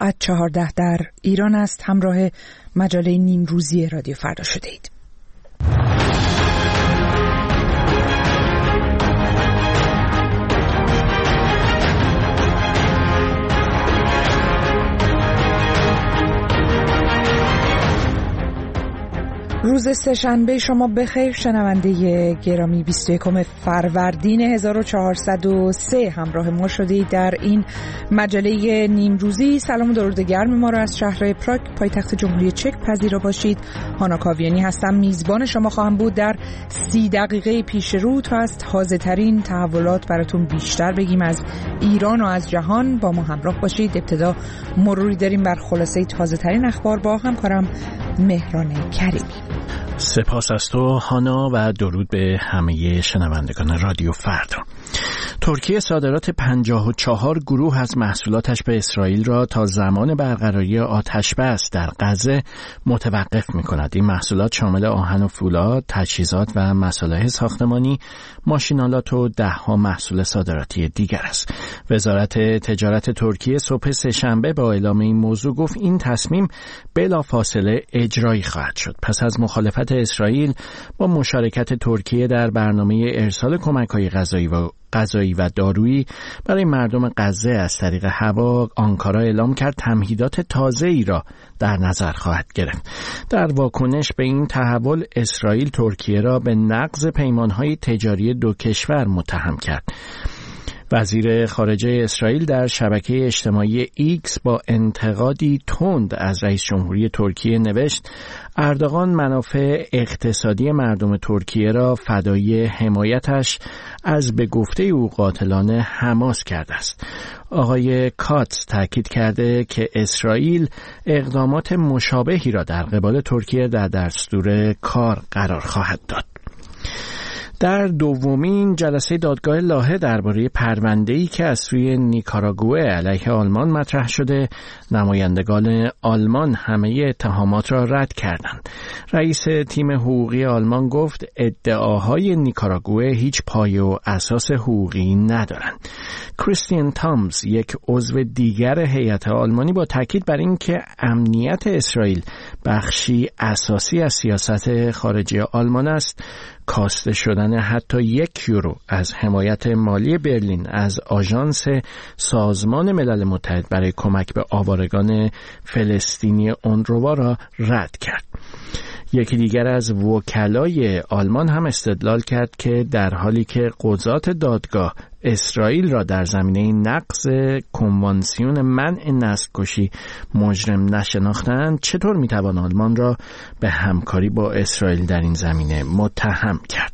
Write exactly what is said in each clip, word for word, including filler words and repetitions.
ساعت چهارده در ایران است. همراه مجله نیمروزی رادیو فردا شده اید. روز سه‌شنبه شما بخیر شنونده گرامی. بیست و یکم فروردین هزار و چهارصد و سه همراه ما شدید در این مجله نیمروزی. سلام و درود گرم ما را از شهر پراگ پایتخت جمهوری چک پذیرا باشید. هانا کاویانی هستم، میزبان شما خواهم بود در سی دقیقه پیش رو تا از تازه ترین تحولات براتون بیشتر بگیم از ایران و از جهان. با ما همراه باشید. ابتدا مروری داریم بر خلاصه تازه ترین اخبار با همکارم مهران کریمی. سپاس از تو هانا و درود به همه شنوندگان رادیو فردا. ترکیه صادرات پنجاه و چهار گروه از محصولاتش به اسرائیل را تا زمان برقراری آتش بس در غزه متوقف می‌کند. این محصولات شامل آهن و فولاد، تجهیزات و مصالح ساختمانی، ماشین‌آلات و ده‌ها محصول صادراتی دیگر است. وزارت تجارت ترکیه صبح سه‌شنبه با اعلام این موضوع گفت این تصمیم بلافاصله اجرایی خواهد شد. پس از مخالفت اسرائیل با مشارکت ترکیه در برنامه ارسال کمک‌های غذایی و غذایی و دارویی برای مردم غزه از طریق هوا، آنکارا اعلام کرد تمهیدات تازه‌ای را در نظر خواهد گرفت. در واکنش به این تحول اسرائیل ترکیه را به نقض پیمان‌های تجاری دو کشور متهم کرد. وزیر خارجه اسرائیل در شبکه اجتماعی ایکس با انتقادی تند از رئیس جمهوری ترکیه نوشت اردوغان منافع اقتصادی مردم ترکیه را فدای حمایتش از به گفته او قاتلان حماس کرده است. آقای کاتس تاکید کرده که اسرائیل اقدامات مشابهی را در قبال ترکیه در دستور کار قرار خواهد داد. در دومین جلسه دادگاه لاهه درباره پرونده‌ای که از سوی نیکاراگوئه علیه آلمان مطرح شده، نمایندگان آلمان همه اتهامات را رد کردند. رئیس تیم حقوقی آلمان گفت ادعاهای نیکاراگوئه هیچ پایه و اساس حقوقی ندارند. کریستین تامز، یک عضو دیگر هیئت آلمانی، با تاکید بر این که امنیت اسرائیل بخشی اساسی از سیاست خارجی آلمان است، کاسته شدن حتی یک یورو از حمایت مالی برلین از آژانس سازمان ملل متحد برای کمک به آوارگان فلسطینی اونروا را رد کرد. یکی دیگر از وکلای آلمان هم استدلال کرد که در حالی که قضات دادگاه اسرائیل را در زمینه نقض کنوانسیون منع نسل‌کشی مجرم نشناختند، چطور میتوان آلمان را به همکاری با اسرائیل در این زمینه متهم کرد؟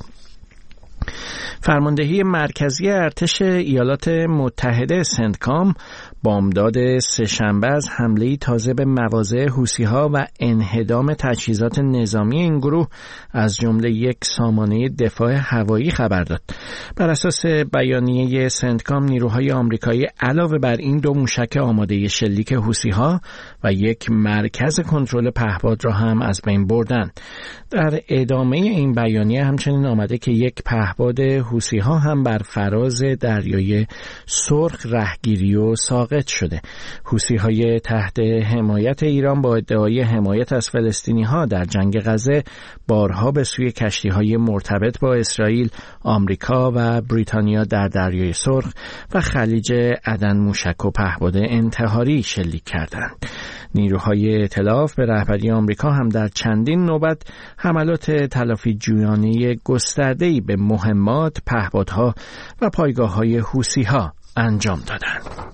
فرماندهی مرکزی ارتش ایالات متحده سنتکام بامداد سه‌شنبه از حمله‌ای تازه به مواضع حوثی‌ها و انهدام تجهیزات نظامی این گروه از جمله یک سامانه دفاع هوایی خبر داد. بر اساس بیانیه سنتکام، نیروهای آمریکایی علاوه بر این دو موشک آماده شلیک حوثی‌ها و یک مرکز کنترل پهپاد را هم از بین بردند. در ادامه این بیانیه همچنین آمده که یک پهپاد حوثی‌ها هم بر فراز دریای سرخ رهگیری و ساقط شده. حوثی‌های تحت حمایت ایران با ادعای حمایت از فلسطینی‌ها در جنگ غزه بارها به سوی کشتی‌های مرتبط با اسرائیل، آمریکا و بریتانیا در دریای سرخ و خلیج عدن موشک و پهپاد انتحاری شلیک کردند. نیروهای ائتلاف به رهبری آمریکا هم در چندین نوبت حملات تلافی جویانه گسترده‌ای به مهمات، پهپادها و پایگاه‌های حوثی‌ها انجام دادند.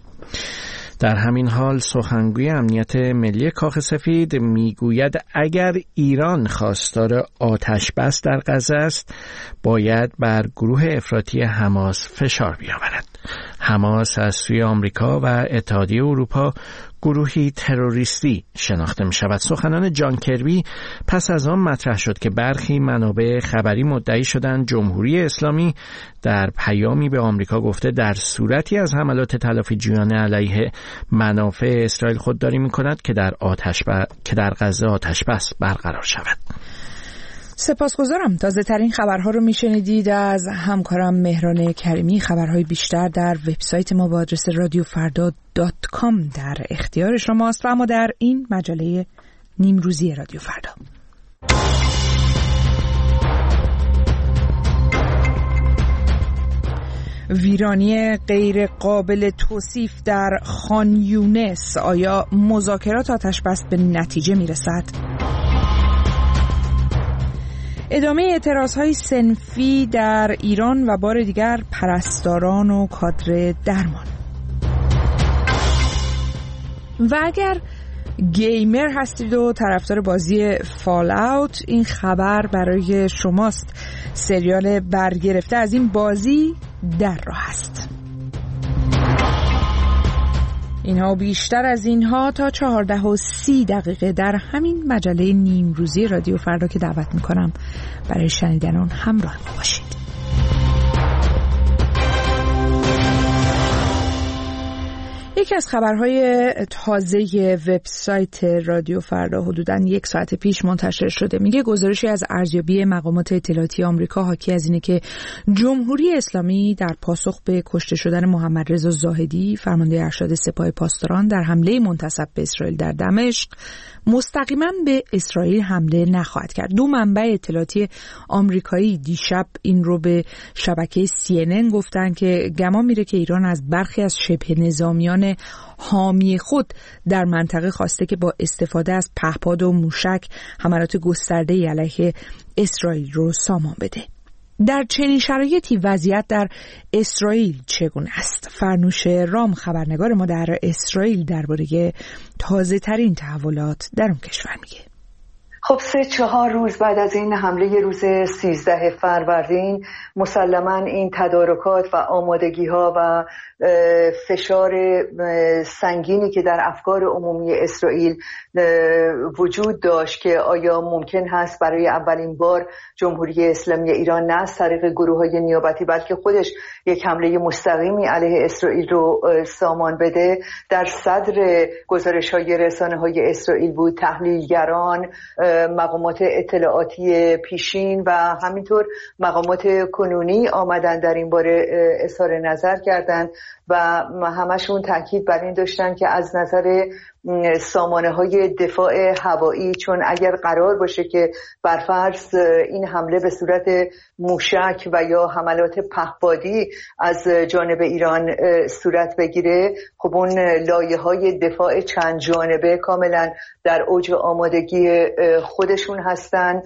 در همین حال سخنگوی امنیت ملی کاخ سفید میگوید اگر ایران خواستار آتش بس در غزه است، باید بر گروه افراطی حماس فشار بیاورد. حماس از سوی آمریکا و اتحادیه اروپا گروهی تروریستی شناخته می شود. سخنان جان کربی پس از آن مطرح شد که برخی منابع خبری مدعی شدند جمهوری اسلامی در پیامی به آمریکا گفته در صورتی از حملات تلافی جویانه علیه منافع اسرائیل خودداری می کند که در آتش ب... که در غزه آتش بس برقرار شود. سپاسگزارم. تازه ترین خبرها رو میشنیدید از همکارم مهران کریمی. خبرهای بیشتر در وبسایت ما با آدرس رادیو فردا دات کام در اختیار شماست و اما در این مجله نیمروزی رادیو فردا. ویرانی غیر قابل توصیف در خان یونس، آیا مذاکرات آتش بس به نتیجه میرسد؟ ادامه اعتراضهای صنفی در ایران و بار دیگر پرستاران و کادر درمان. و اگر گیمر هستید و طرفدار بازی فال اوت، این خبر برای شماست. سریال برگرفته از این بازی در راه است. اینها و بیشتر از اینها تا چهارده و سی دقیقه در همین مجله نیمروزی رادیو فردا که دعوت میکنم برای شنیدن آن همراه ما باشید. یکی از خبرهای تازه وبسایت رادیو فردا حدوداً یک ساعت پیش منتشر شده. میگه گزارشی از ارزیابی مقامات اطلاعاتی آمریکا حاکی از اینه که جمهوری اسلامی در پاسخ به کشته شدن محمد رضا زاهدی، فرمانده ارشد سپاه پاسداران، در حمله منتصب به اسرائیل در دمشق مستقیما به اسرائیل حمله نخواهد کرد. دو منبع اطلاعاتی آمریکایی دیشب این رو به شبکه سی ان ان گفتن که گمان میره که ایران از برخی از شبه نظامیان حامی خود در منطقه خواسته که با استفاده از پهپاد و موشک حملات گسترده‌ای علیه اسرائیل رو سامان بده. در چنین شرایطی وضعیت در اسرائیل چگونه است؟ فرنوش رام خبرنگار ما در اسرائیل درباره تازه ترین تحولات در اون کشور میگه. خب سه چهار روز بعد از این حمله روز سیزده فروردین مسلماً این تدارکات و آمادگی ها و فشار سنگینی که در افکار عمومی اسرائیل وجود داشت که آیا ممکن هست برای اولین بار جمهوری اسلامی ایران نه از طریق گروه‌های نیابتی بلکه خودش یک حمله مستقیمی علیه اسرائیل رو سامان بده، در صدر گزارش‌های رسانه‌های اسرائیل بود. تحلیلگران، مقامات اطلاعاتی پیشین و همینطور مقامات کنونی آمدن در این باره اظهار نظر کردند و همشون تاکید بر این داشتن که از نظر سامانه های دفاع هوایی، چون اگر قرار باشه که برفرض این حمله به صورت موشک و یا حملات پهپادی از جانب ایران صورت بگیره، خب اون لایه های دفاع چند جانبه کاملا در اوج آمادگی خودشون هستن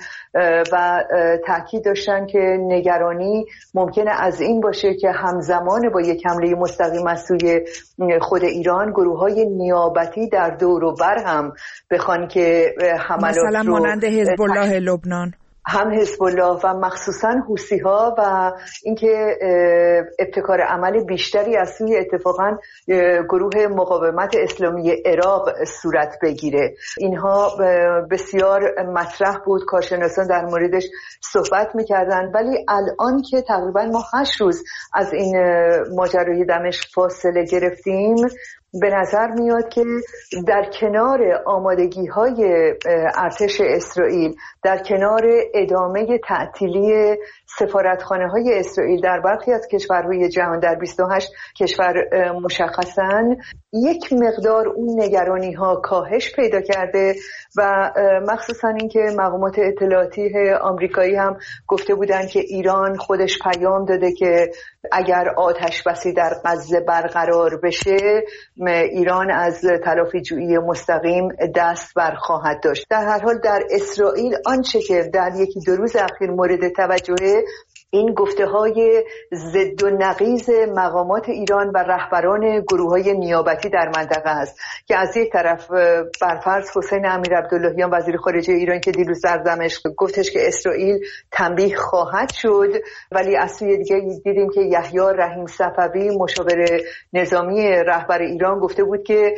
و تاکید داشتن که نگرانی ممکنه از این باشه که همزمان با یک حمله مستقیم از سوی خود ایران گروه‌های نیابتی در دور و بر هم بخوان که حملات مثلا رو مانند حزب الله لبنان، هم حزب الله و مخصوصا حوثی‌ها و اینکه ابتکار عمل بیشتری از سوی اتفاقا گروه مقاومت اسلامی عراق صورت بگیره. اینها بسیار مطرح بود، کارشناسان در موردش صحبت می‌کردن، ولی الان که تقریبا ما هشت روز از این ماجرای دمشق فاصله گرفتیم، به نظر میاد که در کنار آمادگی‌های ارتش اسرائیل، در کنار ادامه تعطیلی سفارتخانه‌های اسرائیل در برخی از کشورهای جهان، در بیست و هشت کشور مشخصاً، یک مقدار اون نگرانی‌ها کاهش پیدا کرده و مخصوصاً اینکه مقامات اطلاعاتی آمریکایی هم گفته بودند که ایران خودش پیام داده که اگر آتش بسی در غزه برقرار بشه، ایران از تلافی جویی مستقیم دست بر خواهد داشت. در هر حال در اسرائیل آنچه که در یکی دو روز اخیر مورد توجه این گفته های ضد و نقیض مقامات ایران و رهبران گروه های نیابتی در منطقه است که از یک طرف برفرض حسین امیر عبداللهیان وزیر خارجه ایران که دیروز در دمشق گفتش که اسرائیل تنبیه خواهد شد، ولی از سوی دیگه دیدیم که یحیی رحیم صفوی مشاور نظامی رهبر ایران گفته بود که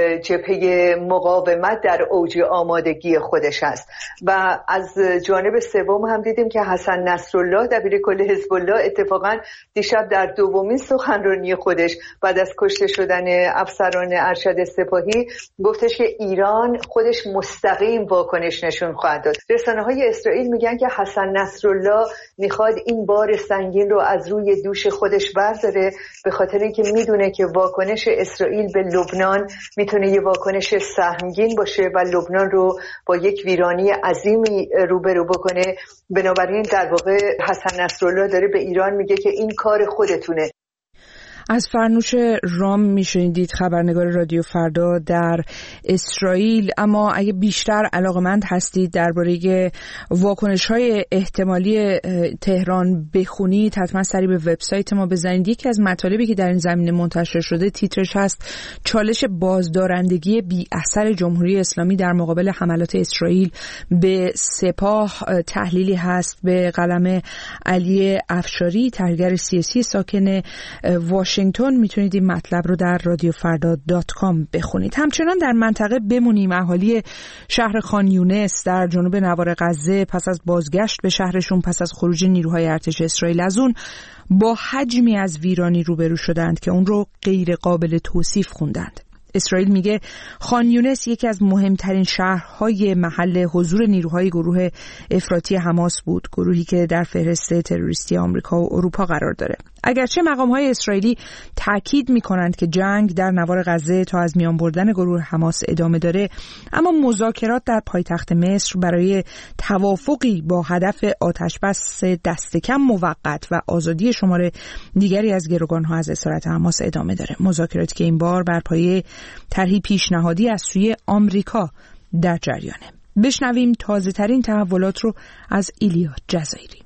جبهه مقاومت در اوج آمادگی خودش است. و از جانب سوم هم دیدیم که حسن نصرالله دبیر کل حزب الله اتفاقا دیشب در دومین سخنرانی خودش بعد از کشته شدن افسران ارشد سپاهی گفتش که ایران خودش مستقیم واکنش نشون خواهد داد. رسانه‌های اسرائیل میگن که حسن نصرالله میخواد این بار سنگین رو از روی دوش خودش برداره، به خاطر اینکه میدونه که واکنش اسرائیل به لبنان میتونه یه واکنش سهمگین باشه و لبنان رو با یک ویرانی عظیمی روبرو بکنه. بنابراین در واقع حسن نصرالله داره به ایران میگه که این کار خودتونه. از فرنوش رام میشنیدید، خبرنگار رادیو فردا در اسرائیل. اما اگه بیشتر علاقمند هستید درباره واکنش‌های احتمالی تهران بخونید، حتما سری به وبسایت ما بزنید. یکی از مطالبی که در این زمینه منتشر شده تیترش هست چالش بازدارندگی بی اثر جمهوری اسلامی در مقابل حملات اسرائیل به سپاه. تحلیلی هست به قلم علی افشاری، تحلیلگر سیاسی ساکن واشنگتن. میتونید این مطلب رو در رادیو فردا دات کام بخونید. همچنان در منطقه بمونیم. اهالی شهر خان یونس در جنوب نوار غزه پس از بازگشت به شهرشون پس از خروج نیروهای ارتش اسرائیل از اون با حجمی از ویرانی روبرو شدند که اون رو غیر قابل توصیف خوندند. اسرائیل میگه خان یونس یکی از مهمترین شهرهای محل حضور نیروهای گروه افراطی حماس بود، گروهی که در فهرست تروریستی آمریکا و اروپا قرار داره. اگرچه مقام‌های اسرائیلی تاکید می‌کنند که جنگ در نوار غزه تا از میان بردن گروه حماس ادامه داره، اما مذاکرات در پایتخت مصر برای توافقی با هدف آتشبس دست کم موقت و آزادی شمار دیگری از گروگان‌ها از اسارت حماس ادامه داره. مذاکراتی که این بار بر پایه طرحی پیشنهادی از سوی آمریکا در جریانه. بشنویم تازه‌ترین تحولات رو از ایلیا جزایری.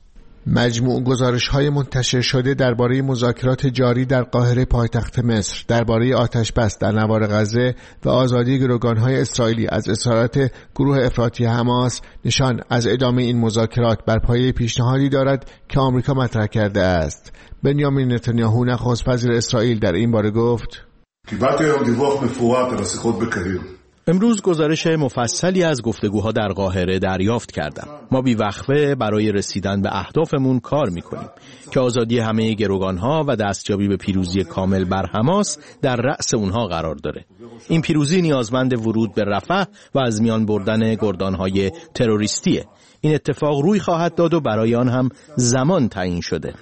مجموع گزارش‌های منتشر شده درباره مذاکرات جاری در قاهره پایتخت مصر درباره آتش‌بس در نوار غزه و آزادی گروگان‌های اسرائیلی از اسارت گروه افراطی حماس نشان از ادامه این مذاکرات بر پایه پیشنهادی دارد که آمریکا مطرح کرده است. بنیامین نتانیاهو نخست وزیر اسرائیل در این باره گفت: امروز گزارش مفصلی از گفتگوها در قاهره دریافت کردم. ما بی‌وقفه برای رسیدن به اهدافمون کار می‌کنیم که آزادی همه گروگان‌ها و دستیابی به پیروزی کامل بر حماس در رأس اونها قرار داره. این پیروزی نیازمند ورود به رفح و از میان بردن گردان‌های تروریستیه. این اتفاق روی خواهد داد و برای آن هم زمان تعیین شده.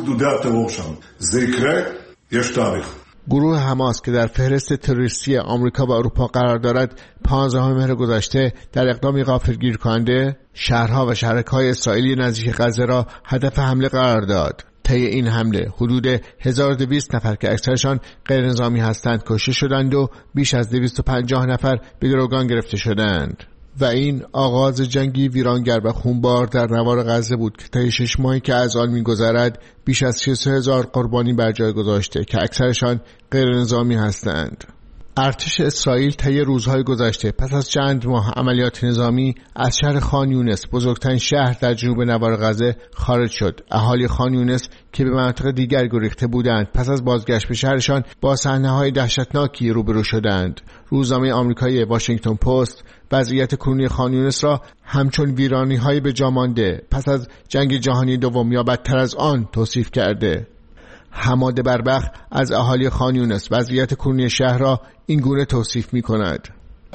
گروه حماس که در فهرست تروریستی آمریکا و اروپا قرار دارد، پانزدهم مهر گذشته در اقدامی غافلگیر کننده شهرها و شهرک‌های اسرائیلی نزدیک غزه را هدف حمله قرار داد. طی این حمله حدود هزار و دویست نفر که اکثرشان غیر نظامی هستند کشته شدند و بیش از دویست و پنجاه نفر به گروگان گرفته شدند. و این آغاز جنگی ویرانگر و خونبار در نوار غزه بود که طی شش ماهی که از آن می‌گذرد بیش از سی و سه هزار قربانی بر جای گذاشته که اکثرشان غیر نظامی هستند. ارتش اسرائیل طی روزهای گذشته پس از چند ماه عملیات نظامی از شهر خان یونس، بزرگترین شهر در جنوب نوار غزه، خارج شد. اهالی خان یونس که به مناطق دیگر گریخته بودند پس از بازگشت به شهرشان با صحنه‌های دهشتناکی روبرو شدند. روزنامه آمریکایی واشنگتن پست وضعیت کنونی خان یونس را همچون ویرانی‌های به جا مانده پس از جنگ جهانی دوم یا بدتر از آن توصیف کرده. حماد بربخ از اهالی خان یونس وضعیت کنونی شهر را این گونه توصیف می کند: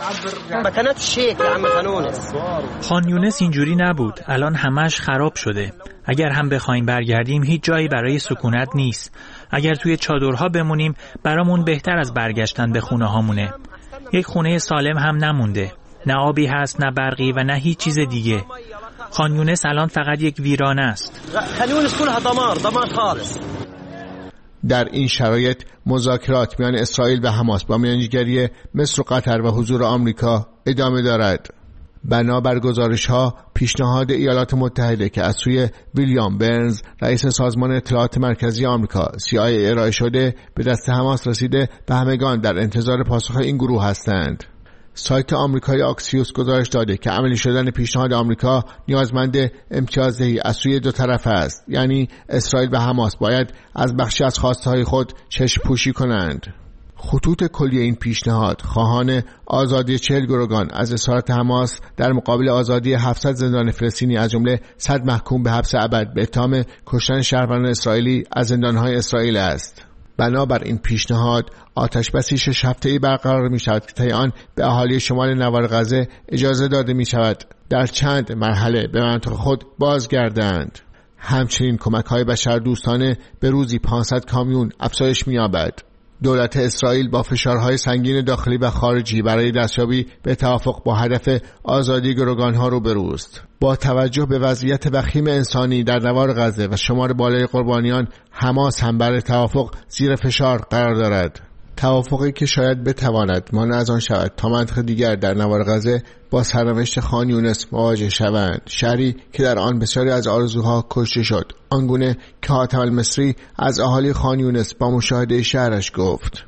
خان یونس اینجوری نبود، الان همش خراب شده. اگر هم بخوایم برگردیم هیچ جایی برای سکونت نیست. اگر توی چادرها بمونیم برامون بهتر از برگشتن به خونه هامونه. یک خونه سالم هم نمونده، نه آبی هست، نه برقی و نه هیچ چیز دیگه. خان یونس الان فقط یک ویرانه است. خان یونس کلها دمار، دمار خالص. در این شرایط مذاکرات میان اسرائیل و حماس با میانجیگری مصر و قطر و حضور آمریکا ادامه دارد. بنابر گزارش‌ها پیشنهاد ایالات متحده که از سوی ویلیام برنز رئیس سازمان اطلاعات مرکزی آمریکا سی آی ای ارائه شده به دست حماس رسیده و همگان در انتظار پاسخ این گروه هستند. سایت آمریکایی آکسیوس گزارش داده که عملی شدن پیشنهاد آمریکا نیازمند امتیازدهی از سوی دو طرف است، یعنی اسرائیل و حماس باید از بخشی از خواسته‌های خود چشم پوشی کنند. خطوط کلی این پیشنهاد خواهان آزادی چهل گروگان از اسارت حماس در مقابل آزادی هفتصد زندانی فلسطینی از جمله صد محکوم به حبس ابد به اتهام کشتن شهروندان اسرائیلی از زندانهای اسرائیل است. بنابر این پیشنهاد آتشبسی شش هفته‌ای برقرار می شود که طی آن به اهالی شمال نوار غزه اجازه داده می شود در چند مرحله به مناطق خود بازگردند. همچنین کمک‌های بشردوستانه به روزی پانصد کامیون افزایش می‌یابد. دولت اسرائیل با فشارهای سنگین داخلی و خارجی برای دستیابی به توافق با هدف آزادی گروگان‌ها روبروست. با توجه به وضعیت وخیم انسانی در نوار غزه و شمار بالای قربانیان، حماس هم برای توافق زیر فشار قرار دارد. توافقی که شاید بتواند مانع از آن شود تا منطقه دیگر در نوار غزه با سرنوشت خان یونس مواجه شوند، شهری که در آن بسیاری از آرزوها کشته شد، آنگونه که حاتم المصری از اهالی خان یونس با مشاهده شهرش گفت: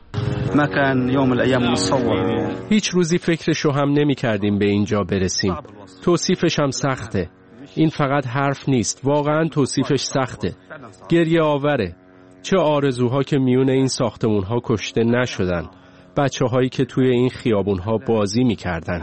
هیچ روزی فکرشو هم نمی کردیم به اینجا برسیم. توصیفش هم سخته. این فقط حرف نیست، واقعا توصیفش سخته. گریه آوره. چه آرزوها که میون این ساختمونها کشته نشدن، بچه هایی که توی این خیابونها بازی میکردن.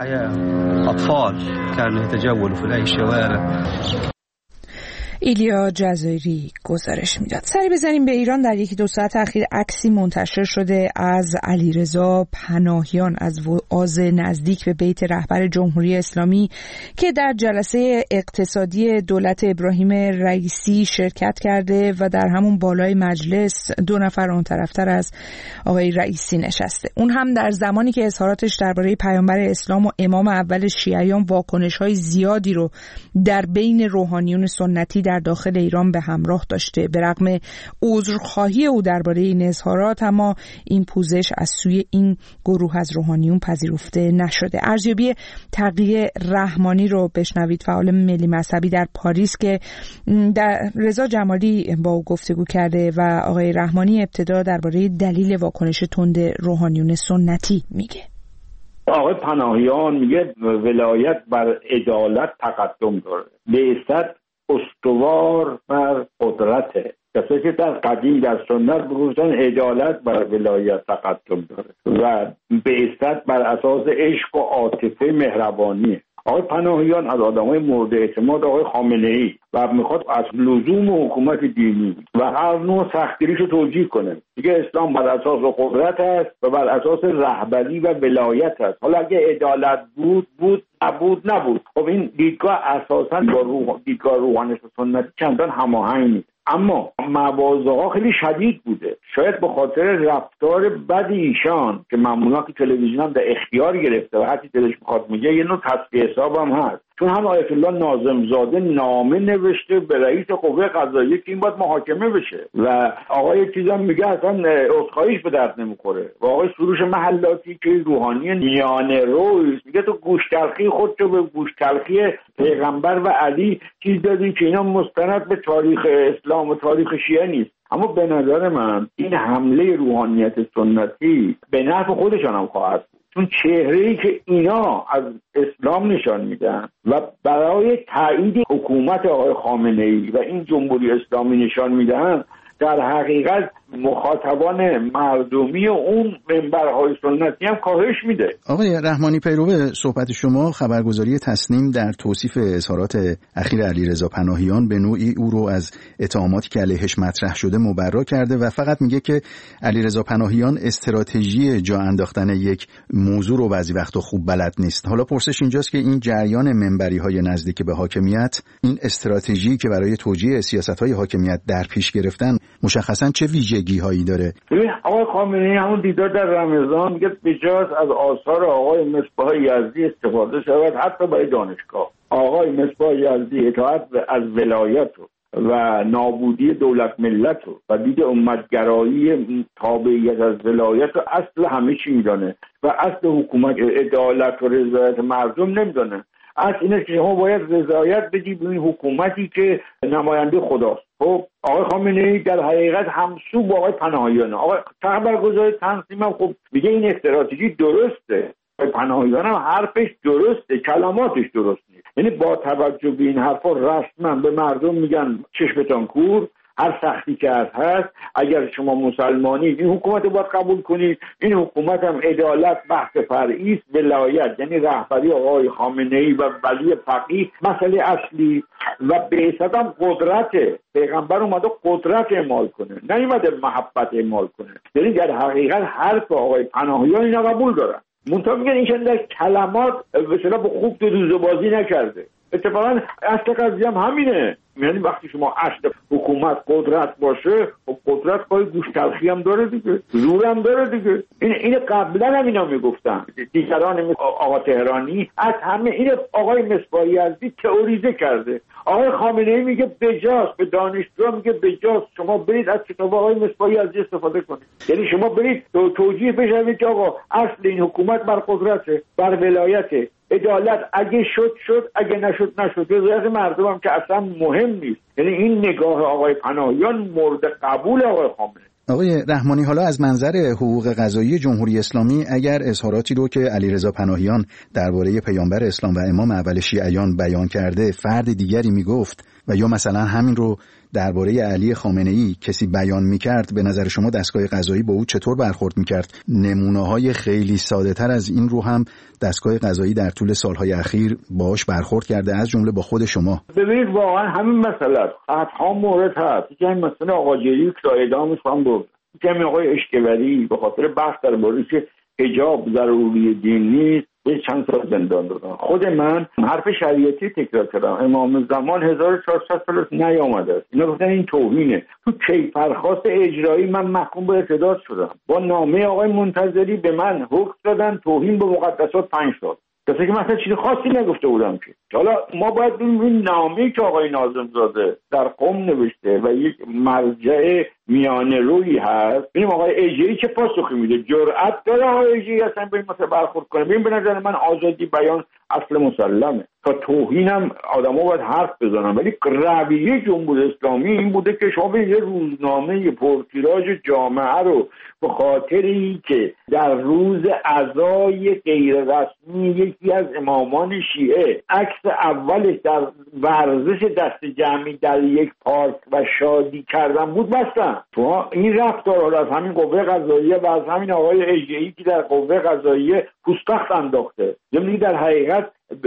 ایلیا جزایری گزارش میداد. سری بزنیم به ایران. در یکی دو ساعت اخیر عکسی منتشر شده از علیرضا پناهیان از وعاظ نزدیک به بیت رهبر جمهوری اسلامی که در جلسه اقتصادی دولت ابراهیم رئیسی شرکت کرده و در همون بالای مجلس دو نفر اون طرفتر از آقای رئیسی نشسته. اون هم در زمانی که اظهاراتش درباره پیامبر اسلام و امام اول شیعیان واکنش‌های زیادی رو در بین روحانیون سنتی در داخل ایران به همراه داشته. به رغم عذرخواهی او درباره این اظهارات، اما این پوزش از سوی این گروه از روحانیون پذیرفته نشده. ارزیابی تقی رحمانی رو بشنوید، فعال ملی مذهبی در پاریس، که در رضا جمالی با او گفتگو کرده و آقای رحمانی ابتدا درباره دلیل واکنش تند روحانیون سنتی میگه. آقای پناهیان میگه ولایت بر عدالت تقدم داره، بعثت استوار بر قدرته. کسی که در قدیم در سنت بگفتن عدالت بر ولایت تقدم داره و بعثت بر اساس عشق و عاطفه مهربانیه. آقای پناهیان از آدمای مورد اعتماد آقای خامنه‌ای و میخواد از لزوم حکومت دینی و هر نوع سختگیریشو توجیه کنه. دیگه اسلام بر اساس قدرت است و بر اساس رهبری و ولایت است. حالا اگه عدالت بود بود نبود نبود. خب این دیدگاه اساساً با روح دیدگاه روحانیت سنتی چندان هماهنگ نیست. اما مواضعها خیلی شدید بوده. شاید به خاطر رفتار بد ایشان که معمولا که تلویزیون هم در اختیار گرفته و هرچی دلش میخواد میگه، یه نوع تصفیه حساب هم هست. چون هم آیت الله ناظم زاده نامه نوشته به رئیس قوه قضاییه که این باید محاکمه بشه و آقای چیزا میگه اصلا عذرخواهیش به درد نمیخوره و آقای سروش محلاتی که روحانی میانه روی میگه تو گوش تلخی خودتو به گوش تلخی پیغمبر و علی چیز دادی که اینا مستند به تاریخ اسلام و تاریخ شیعه نیست. اما به نظر من این حمله روحانیت سنتی به نفع خودشان هم خواهد بود، چون چهره‌ای که اینا از اسلام نشان میدن و برای تایید حکومت آقای خامنه‌ای و این جمهوری اسلامی نشان میدن، در حقیقت مخاطبان مردمی اون منبرهای سنتی هم کاهش میده. آقای رحمانی، پیرو صحبت شما، خبرگزاری تصنیم در توصیف اظهارات اخیر علیرضا پناهیان به نوعی او رو از اتهاماتی که علیهش مطرح شده مبرا کرده و فقط میگه که علیرضا پناهیان استراتژی جا انداختن یک موضوع رو بعضی وقتا خوب بلد نیست. حالا پرسش اینجاست که این جریان منبری‌های نزدیک به حاکمیت، این استراتژی که برای توجیه سیاست‌های حاکمیت در پیش گرفتن، مشخصاً چه ویژگی هایی داره؟ آقای خامنه‌ای همون دیدار در رمضان میگه بجاست از آثار آقای مصباح یزدی استفاده شود حتی برای دانشگاه. آقای مصباح یزدی اطاعت از ولایت و نابودی دولت ملت و دید امتگرایی تابعیت از ولایت و اصل همه چی میدانه و اصل حکومت عدالت و رضایت مردم نمیدانه. اصل اینه که شما باید رضایت بدی به این حکومتی که نماینده خداست. خب آقای خامنه‌ای در حقیقت همسو با آقای پناهیان. آقای خبرگزاری تصنیم هم خب میگه این استراتژی درسته. آقای پناهیان هم حرفش درسته، کلماتش درست نیست. یعنی با توجه به این حرفا رسما به مردم میگن چشمتان کور، هر سختی که هست، اگر شما مسلمانید این حکومت رو باید قبول کنید. این حکومت هم عدالت بحث فرعی است، ولایت یعنی رهبری آقای خامنه‌ای و ولی فقیه مسئله اصلی و بعثت هم قدرته. پیغمبر اومده قدرت اعمال کنه، نیومده محبت اعمال کنه. یعنی در حقیقت حرف آقای پناهیان اینا قبول دارن، منتها میگن این در کلمات به اصطلاح به خوب دو دوزه بازی نکرده. اتفاقا اصل قضیه هم همینه. یعنی وقتی شما اصل حکومت قدرت باشه، خب قدرت پای گوش تلخی هم داره دیگه، زور هم داره دیگه. این این قبلا هم اینا میگفتن دیگران، آقا تهرانی از همه این آقای مصباحی یزدی تئوریزه کرده. آقای خامنه‌ای میگه بجاست، به دانشجو میگه بجاست شما برید از کتاب آقای مصباحی یزدی استفاده کنید. یعنی شما برید تو توجیه بشوید که آقا اصل این حکومت بر قدرته، بر ولایته، عدالت اگه شد شد، اگه نشد نشد. رضایت مردم هم که اصلا مهم نیست. یعنی این نگاه آقای پناهیان مورد قبول آقای خامنه‌ای. آقای رحمانی، حالا از منظر حقوق قضایی جمهوری اسلامی اگر اظهاراتی رو که علیرضا پناهیان درباره پیامبر اسلام و امام اول شیعیان بیان کرده فرد دیگری میگفت و یا مثلا همین رو درباره علی خامنه‌ای کسی بیان میکرد، به نظر شما دستگاه قضایی با او چطور برخورد میکرد؟ نمونه‌های خیلی ساده‌تر از این رو هم دستگاه قضایی در طول سالهای اخیر باهاش برخورد کرده، از جمله با خود شما. ببینید واقعا همین مسئله است. حتما مورد هست که این مسئله آقا جلیل که اعدامش هم بود، که همین آقای اشکبری به خاطر بحث درباره حجاب ضروری دین نیست به چند سال زندان دادن. خود من حرف شریعتی تکرار کردم، امام زمان هزار و چهارصد سال نیامده است. اینا گفتن این توهینه. تو کیفرخواست اجرایی من محکوم به اعتراض شدم. با نامه آقای منتظری به من حکم دادن توهین به مقدسات پنج سال. کسی که مثلا چیز خاصی نگفته بودم که. حالا ما باید ببینیم این نامه‌ای که آقای ناظمزاده در قم نوشته و یک مرجع میانه روی هست، ببینیم آقای اژه‌ای چه پاسخی میده. جرأت داره آقای اژه‌ای اصلا به این مسئله برخورد کنه؟ ببین به نظر من آزادی بیان اصل مسلمه. تا توهین هم آدم‌ها باید حرف بزنن، ولی رویه جمهوری اسلامی این بوده که شما به یه روزنامه پرتیراژ جامعه رو به خاطری که در روز عزای غیر رسمی یکی از امامان شیعه عکس اولش در ورزش دست جمعی در یک پارک و شادی کردن بود بستن. شما این رفتار از همین قوه قضاییه و از همین آقای اژه‌ای که در قوه قضاییه پوستخت انداخته. یعنی در حقیقت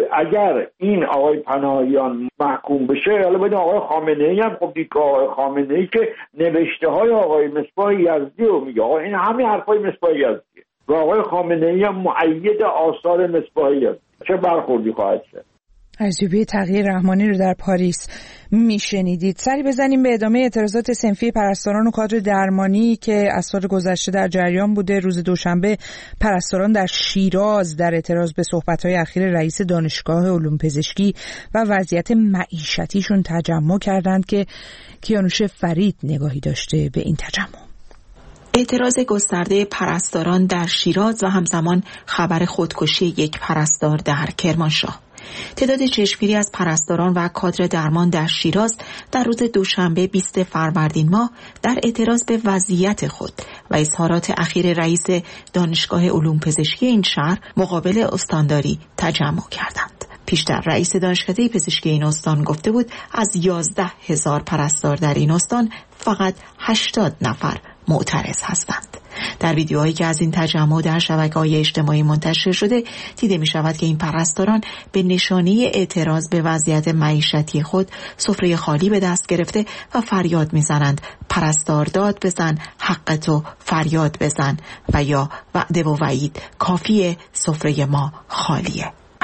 اگر این آقای پناهیان محکوم بشه، حالا باید آقای خامنه‌ای هم خب دیگه آقای خامنه‌ای که نوشته های آقای مصباح یزدی رو میگه، آقا این همه حرفای مصباح یزدیه و آقای خامنه‌ای هم مؤید آثار مصباح یزدی، چه برخوردی خواهد شد؟ ارزیابی تغییر رحمانی رو در پاریس میشنیدید. سری بزنیم به ادامه اعتراضات صنفی پرستاران و کادر درمانی که از سال گذشته در جریان بوده. روز دوشنبه پرستاران در شیراز در اعتراض به صحبت‌های اخیر رئیس دانشگاه علوم پزشکی و وضعیت معیشتیشون تجمع کردند که کیانوش فرید نگاهی داشته به این تجمع. اعتراض گسترده پرستاران در شیراز و همزمان خبر خودکشی یک پرستار در کرمانشاه. تعداد چشمگیری از پرستاران و کادر درمان در شیراز در روز دوشنبه بیست فروردین ماه در اعتراض به وضعیت خود و اظهارات اخیر رئیس دانشگاه علوم پزشکی این شهر مقابل استانداری تجمع کردند. پیشتر رئیس دانشکده پزشکی این استان گفته بود از یازده هزار پرستار در این استان فقط هشتاد نفر معترض هستند. در ویدیوهایی که از این تجمع در شبکه‌های اجتماعی منتشر شده دیده می شود که این پرستاران به نشانه اعتراض به وضعیت معیشتی خود سفره خالی به دست گرفته و فریاد می زنند پرستار داد بزن، حق تو فریاد بزن و یا وعده و وعید کافیه، سفره ما خالیه.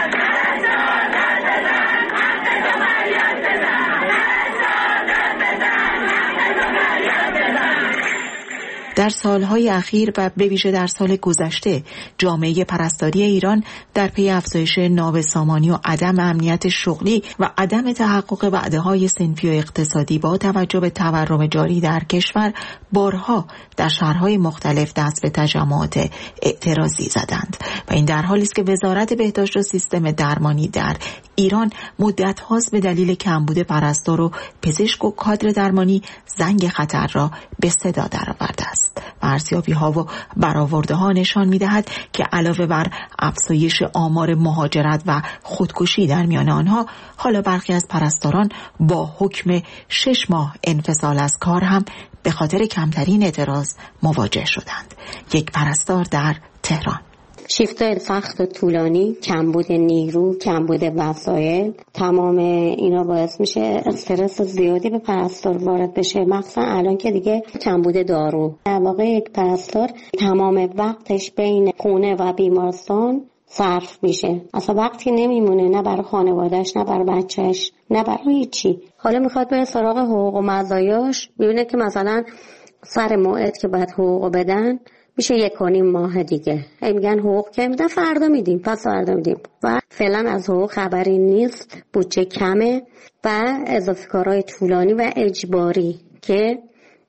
در سالهای اخیر و به ویژه در سال گذشته جامعه پرستاری ایران در پی افزایش نابسامانی و عدم امنیت شغلی و عدم تحقق وعده‌های صنفی و اقتصادی با توجه به تورم جاری در کشور بارها در شهرهای مختلف دست به تجمعات اعتراضی زدند و این در حالی است که وزارت بهداشت و سیستم درمانی در ایران مدت هاست به دلیل کمبود پرستار و پزشک و کادر درمانی زنگ خطر را به صدا درآورده است و ارزیابی ها و برآورده ها نشان می دهد که علاوه بر افزایش آمار مهاجرت و خودکشی در میان آنها، حالا برخی از پرستاران با حکم شش ماه انفصال از کار هم به خاطر کمترین اعتراض مواجه شدند. یک پرستار در تهران: شیفت‌های سخت و طولانی، کمبود نیرو، کمبود وسایل، تمام اینا باعث میشه استرس زیادی به پرستار وارد بشه، مخصوصا الان که دیگه کمبود دارو. در واقع یک پرستار تمام وقتش بین خونه و بیمارستان صرف میشه، اصلا وقتی نمیمونه، نه برای خانوادهش، نه برای بچهش، نه برای هیچی. حالا میخواد بره سراغ حقوق و مزایاش، ببینه که مثلا سر موعد که باید حقوق بدن میشه یک و نیم ماه دیگه، ای میگن حقوق که میدن فردا میدیم، پس فردا میدیم و فعلا از حقوق خبری نیست، بودجه کمه و اضافه کارهای طولانی و اجباری که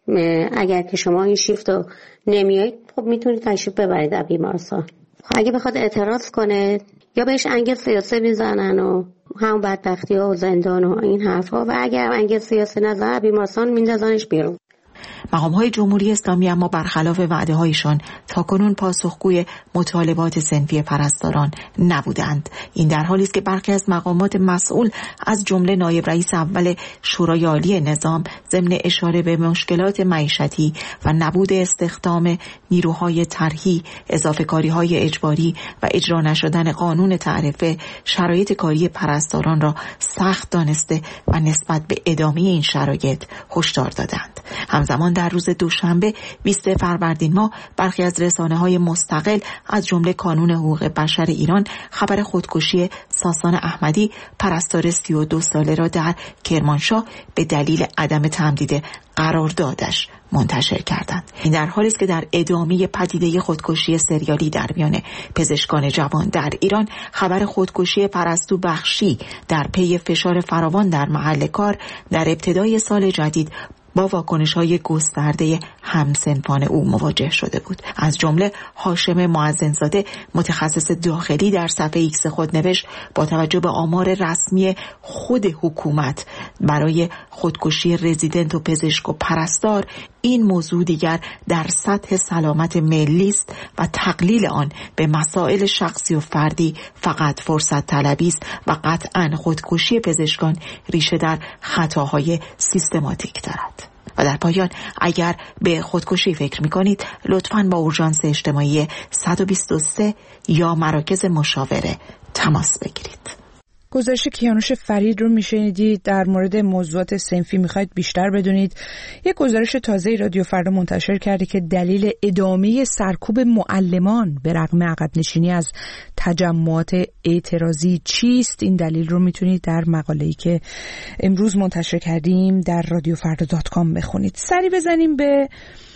اگر که شما این شیفت رو نمیایید خب میتونید تشریف ببرید در بیمارستان. اگه بخواد اعتراض کنه یا بهش انگل سیاسی میزنن و همون بدبختی ها و زندان و این حرفا، و اگر انگل سیاسی نزنن بیمارستان میندازنش بیرون. مقام‌های جمهوری اسلامی اما برخلاف وعده‌هایشان تاکنون پاسخگوی مطالبات صنفی پرستاران نبودند. این در حالی است که برخی از مقامات مسئول از جمله نایب رئیس اول شورای عالی نظام ضمن اشاره به مشکلات معیشتی و نبود استخدام نیروهای طرحی، اضافه کاری‌های اجباری و اجرا نشدن قانون تعرفه، شرایط کاری پرستاران را سخت دانسته و نسبت به ادامه این شرایط هشدار دادند. همزمان در روز دوشنبه بیست فروردین ماه برخی از رسانه‌های مستقل از جمله کانون حقوق بشر ایران خبر خودکشی ساسان احمدی، پرستار سی و دو ساله را در کرمانشاه به دلیل عدم تمدید قراردادش منتشر کردند. این در حالی است که در ادامه پدیده خودکشی سریالی در میان پزشکان جوان در ایران، خبر خودکشی پرستو بخشی در پی فشار فراوان در محل کار در ابتدای سال جدید با واکنش‌های گسترده همسنفان او مواجه شده بود. از جمله هاشم معزن‌زاده، متخصص داخلی، در صفحه ایکس خود نوشت با توجه به آمار رسمی خود حکومت برای خودکشی رزیدنت و پزشک و پرستار، این موضوع دیگر در سطح سلامت ملی است و تقلیل آن به مسائل شخصی و فردی فقط فرصت طلبی است و قطعاً خودکشی پزشکان ریشه در خطاهای سیستماتیک دارد. و در پایان اگر به خودکشی فکر می‌کنید لطفاً با اورژانس اجتماعی صد و بیست و سه یا مراکز مشاوره تماس بگیرید. گزارش کیانوش فرید رو میشنیدید. در مورد موضوعات صنفی میخواید بیشتر بدونید، یک گزارش تازه رادیو فردا منتشر کرده که دلیل ادامه سرکوب معلمان به رغم عقب نشینی از تجمعات اعتراضی چیست. این دلیل رو میتونید در مقاله‌ای که امروز منتشر کردیم در رادیو فردا دات کام بخونید. سری بزنیم به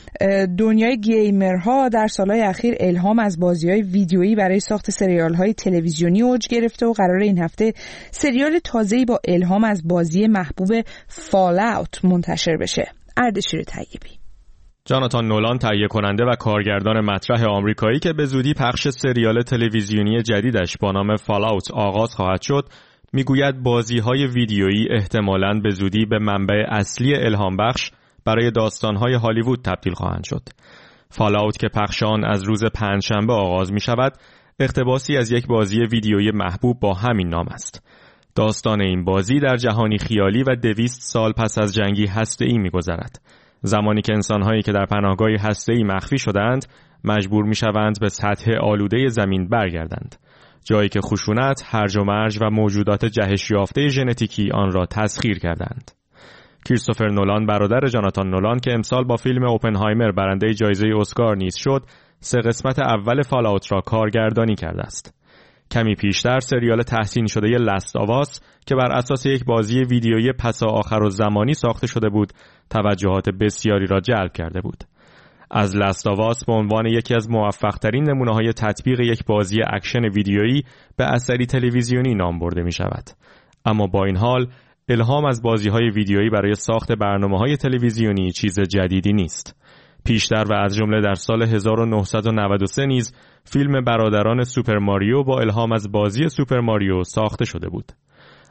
دنیای گیمرها. در سالهای اخیر الهام از بازی‌های ویدیویی برای ساخت سریال‌های تلویزیونی اوج گرفته و قرار این هفته سریال تازه‌ای با الهام از بازی محبوب فالاوت منتشر بشه. اردشیر طیبی. جاناتان نولان، تهیه کننده و کارگردان مطرح آمریکایی که به زودی پخش سریال تلویزیونی جدیدش با نام فالاوت آغاز خواهد شد، میگوید بازی‌های ویدیویی احتمالاً به زودی به منبع اصلی الهام بخش برای داستان‌های هالیوود تبدیل خواهند شد. فالاوت که پخش آن از روز پنجشنبه آغاز می‌شود، اقتباسی از یک بازی ویدیویی محبوب با همین نام است. داستان این بازی در جهانی خیالی و دویست سال پس از جنگی هسته‌ای می‌گذرد. زمانی که انسان‌هایی که در پناهگاهی هسته‌ای مخفی شدند، مجبور می‌شوند به سطح آلوده زمین برگردند. جایی که خشونت، هرج و مرج و موجودات جهش یافته ژنتیکی آن را تسخیر کردند. کریستوفر نولان، برادر جاناتان نولان که امسال با فیلم اوپنهایمر برنده جایزه اسکار نیز شد، سه قسمت اول فالاوت را کارگردانی کرده است. کمی پیشتر سریال تحسین شده لست آو آس که بر اساس یک بازی ویدیویی پسا آخرالزمانی ساخته شده بود، توجهات بسیاری را جلب کرده بود. از لست آو آس به عنوان یکی از موفق‌ترین نمونه‌های تطبیق یک بازی اکشن ویدیویی به اثری تلویزیونی نام برده می شود. اما با این حال الهام از بازی‌های ویدیویی برای ساخت برنامه‌های تلویزیونی چیز جدیدی نیست. پیشتر و از جمله در سال هزار و نهصد و نود و سه نیز فیلم برادران سوپر ماریو با الهام از بازی سوپر ماریو ساخته شده بود.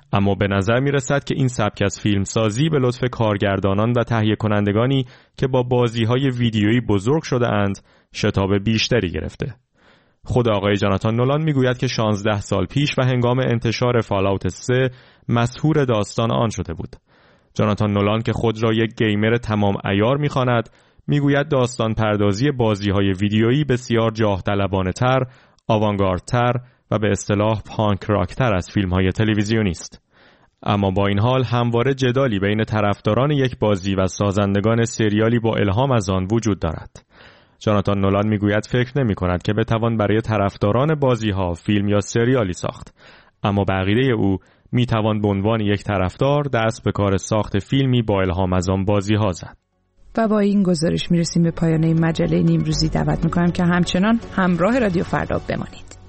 اما به نظر می رسد که این سبک از فیلمسازی به لطف کارگردانان و تهیه کنندگانی که با بازی‌های ویدیویی بزرگ شده اند شتاب بیشتری گرفته. خود آقای جاناتان نولان میگوید که شانزده سال پیش و هنگام انتشار فالاوت سه مسحور داستان آن شده بود. جاناتان نولان که خود را یک گیمر تمام عیار می‌خواند، میگوید داستان پردازی بازی‌های ویدیویی بسیار جاه طلبانه‌تر، آوانگاردتر و به اصطلاح پانک راکتر از فیلم‌های تلویزیونی است. اما با این حال همواره جدالی بین طرفداران یک بازی و سازندگان سریالی با الهام از آن وجود دارد. جاناتان نولان میگوید فکر نمی کند که بتوان برای طرفداران بازی‌ها فیلم یا سریالی ساخت، اما به عقیده او می توان به عنوان یک طرفدار دست به کار ساخت فیلمی با الهام از آن بازی‌ها زد. و با این گزارش میرسیم به پایان این مجله نیمروزی. دعوت میکنم که همچنان همراه رادیو فردا بمانید.